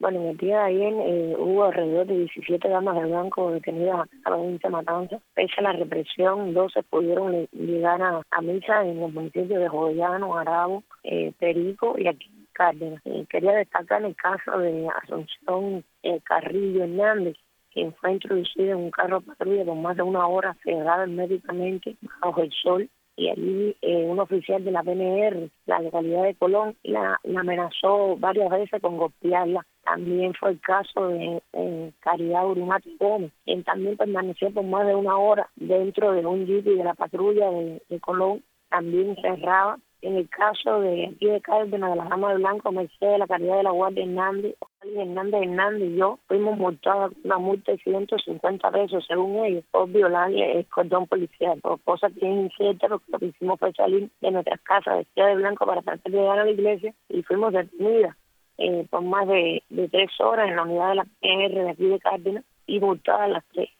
Bueno, en el día de ayer hubo alrededor de 17 damas de blanco detenidas a la provincia de Matanzas. Pese a la represión, 12 pudieron llegar a misa en los municipios de Joyano, Arabo, Perico y aquí Cárdenas. Quería destacar el caso de Asunción Carrillo Hernández, quien fue introducida en un carro patrulla por más de una hora cerrado herméticamente bajo el sol. Y allí un oficial de la PNR, la localidad de Colón, la amenazó varias veces con golpearla. También fue el caso de Caridad Urumati Gómez, quien también permaneció por más de una hora dentro de un jeep de la patrulla de Colón, también cerrada. En el caso de aquí de Cárdenas, de la Dama de Blanco, Mercedes, la Caridad de la Guardia Hernández y yo fuimos multados con una multa de 150 pesos, según ellos, por violar el cordón policial, por cosas que es incierta, porque lo que hicimos fue salir de nuestras casas vestidas de blanco para tratar de llegar a la iglesia y fuimos detenidas por más de 3 horas en la unidad de la PNR de aquí de Cárdenas y multadas las 3.